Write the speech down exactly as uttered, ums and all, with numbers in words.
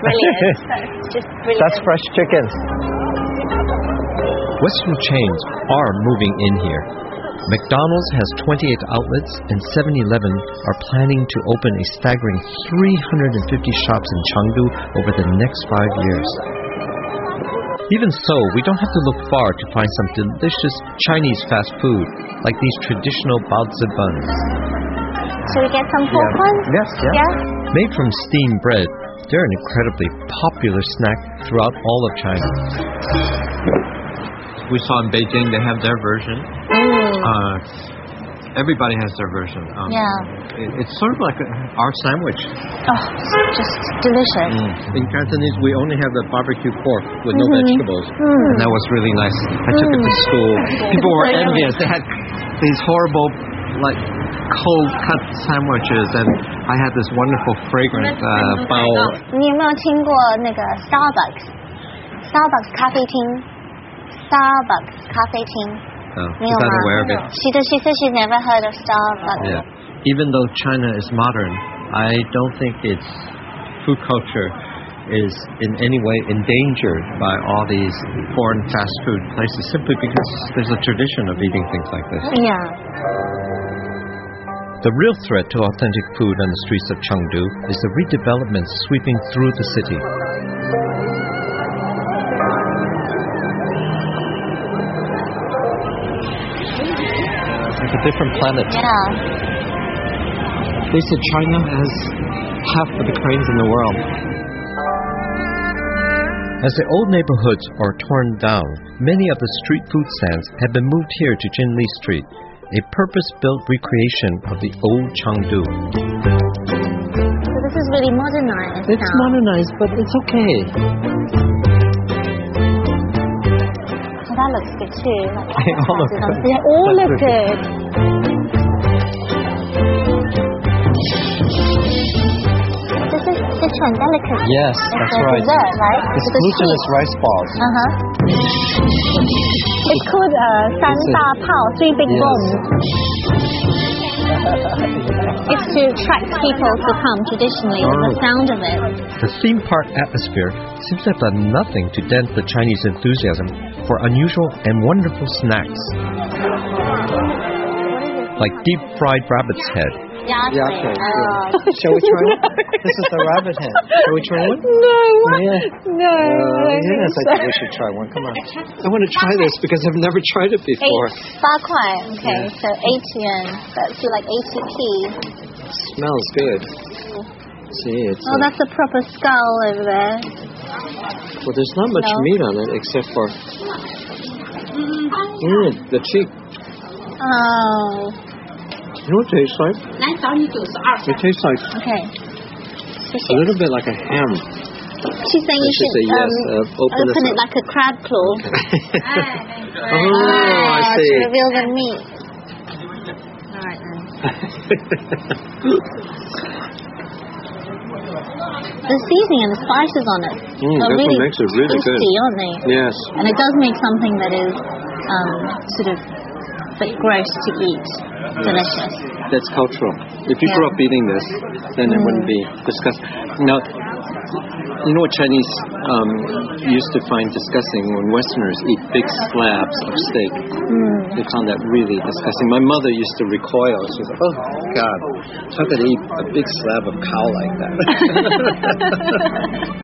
brilliant. That's just brilliant. That's fresh chicken. Western chains are moving in here. McDonald's has twenty-eight outlets, and seven eleven are planning to open a staggering three hundred fifty shops in Chengdu over the next five years. Even so, we don't have to look far to find some delicious Chinese fast food, like these traditional baozi buns. Should we get some pork Yeah. buns? Yes, yeah. Yeah? Made from steamed bread, they're an incredibly popular snack throughout all of China. We saw in Beijing they have their version. Mm. Uh, everybody has their version. Um, Yeah. it- it's sort of like a, our sandwich. Oh, it's just delicious. In Cantonese, we only have the barbecue pork with no Mhm. vegetables, Mm. and that was really nice. I took it to school. People were envious. They had these horrible, like cold cut sandwiches, and I had this wonderful fragrant uh, bao. 你有没有听过那个 Starbucks？Starbucks 咖啡厅 ，Starbucks 咖啡厅， Uh, 没 is 有 that 吗 aware of it? She does. She says she's never heard of Starbucks. Yeah. Even though China is modern, I don't think its food culture is in any way endangered by all these foreign fast food places, simply because there's a tradition of eating things like this. Yeah. The real threat to authentic food on the streets of Chengdu is the redevelopment sweeping through the city. It's like a different planet. Yeah. They said China has half of the cranes in the world. As the old neighborhoods are torn down, many of the street food stands have been moved here to Jinli Street, a purpose-built recreation of the old Chengdu. So this is really modernized It's now. modernized, but it's okay. Oh, that looks good too. They all look good. They all That's look good. good. This is Sichuan delicacy. Yes, It's that's a right. dessert, right? It's With a glutinous sweet. rice balls. Uh-huh. It's called uh, San It's a- Da Pao, three big Yes. bombs. It's to attract people to come traditionally with the Oh. sound of it. The theme park atmosphere seems to have done nothing to dent the Chinese enthusiasm for unusual and wonderful snacks, like deep-fried rabbit's head. Yeah, Yeah, okay. Yeah. Shall we try one? This is the rabbit head. Shall we try one? No. Yeah. No. Uh, yes, I think we should try one. Come on. I want to try this because I've never tried it before. Eight, 八块. Okay, so eight yuan. That's like eighty p. Smells good. See, it's Oh, uh, that's a proper skull over there. well. There's not much No. meat on it except for mm, the cheek. Oh, You know what it tastes like? It tastes like okay. a little bit like a ham. She's saying you Let's just should say yes, um, uh, open open this it up. like a crab claw. Oh, I Ah, see. to reveal the meat. Alright then. The seasoning and the spices on it Mm, are that's what really makes it really good. tasty, aren't they? Yes. And it does make something that is um, sort of a bit gross to eat delicious. That's cultural. If you Yeah. grew up eating this, then it wouldn't be discussed. Now, you know what Chinese um, used to find disgusting when Westerners eat big slabs of steak. Mm. They found that really disgusting. My mother used to recoil. She was like, "Oh God, how could I eat a big slab of cow like that?"